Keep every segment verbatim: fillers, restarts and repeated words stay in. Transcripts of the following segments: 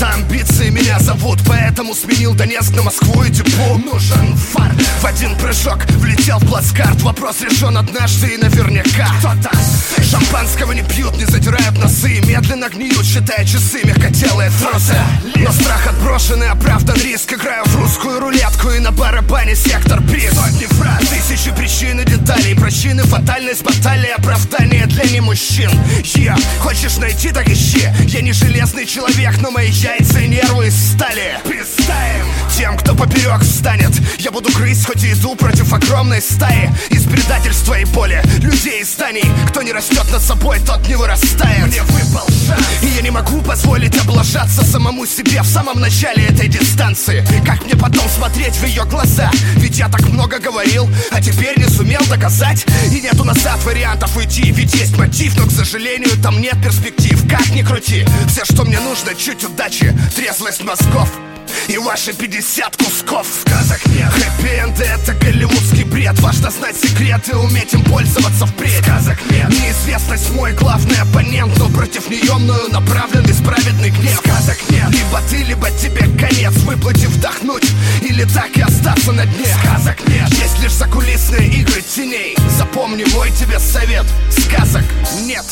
Это амбиции меня зовут, поэтому сменил Донецк на Москву и Тюпу. Нужен фарт. В один прыжок влетел в плацкарт. Вопрос решен однажды и наверняка. Кто-то шампанского не пьют, не задирают носы, медленно гниют, считая часы, мягкотелые трусы. Но страх отброшен и оправдан риск. Играю в русскую рулетку и на барабане сектор приз. Сотни фраз, тысячи причин и деталей, причины, фатальность, баталия, оправдание для немужчин. Я, хочешь найти, так ищи. Я не железный человек, но мои яйца и нервы из стали. Представим тем, кто поперек встанет. Я буду грызть, хоть и иду против огромной стаи из предательства и боли людей и зданий. Кто не растет над собой, тот не вырастает. Мне выпал шанс, и я не могу позволить облажаться самому себе в самом начале этой дистанции. Как мне потом смотреть в ее глаза? Ведь я так много говорил, а теперь не сумел доказать. И нету назад вариантов уйти, ведь есть мотив, но, к сожалению, там нет перспектив. Как ни крути, все, что мне нужно, чуть удачи, трезвость мозгов и ваши пятьдесят кусков. Сказок нет. Хэппи-энды — это голливудский бред. Важно знать секреты, уметь им пользоваться впредь. Сказок нет. Неизвестность мой главный оппонент, но против нее мною направлен бесправедный гнев. Сказок нет. Либо ты, либо тебе конец. Выплати вдохнуть или так и остаться на дне. Сказок нет. Есть лишь закулисные игры теней. Запомни мой тебе совет. Сказок нет.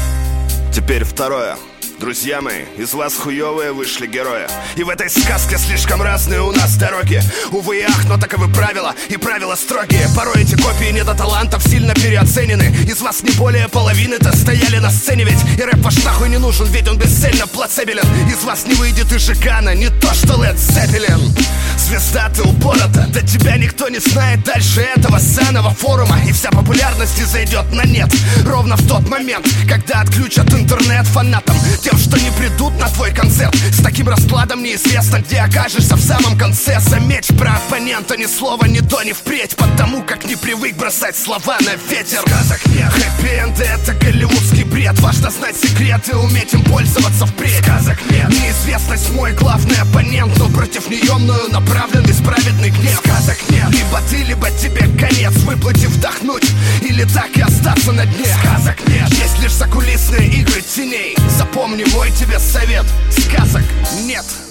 Теперь второе. Друзья мои, из вас хуёвые вышли герои. И в этой сказке слишком разные у нас дороги. Увы и ах, но таковы правила, и правила строгие. Порой эти копии недоталантов сильно переоценены. Из вас не более половины-то стояли на сцене. Ведь и рэп ваш нахуй не нужен, ведь он бесцельно плацебелен. Из вас не выйдет и Жигана, не то что Лед Зеппелин. Звезда, ты упорота, до тебя никто не знает дальше этого ссаного форума. И вся популярность зайдет на нет ровно в тот момент, когда отключат интернет фанатам, тем, что не придут на твой концерт. С таким раскладом неизвестно, где окажешься в самом конце. Заметь, про оппонента ни слова, ни до, ни впредь, потому как не привык бросать слова на ветер. Сказок нет. Хэппи-энды — это голливудский бред. Важно знать секреты, уметь им пользоваться впредь. Сказок нет. Неизвестность мой главный оппонент, но против нее мною направлен бесправедный гнев. Сказок нет. Либо ты, либо тебе конец. Выплати вдохнуть или так и остаться на дне. Сказок нет. Есть лишь закулисные игры теней. Запомни мой тебе совет. Сказок нет.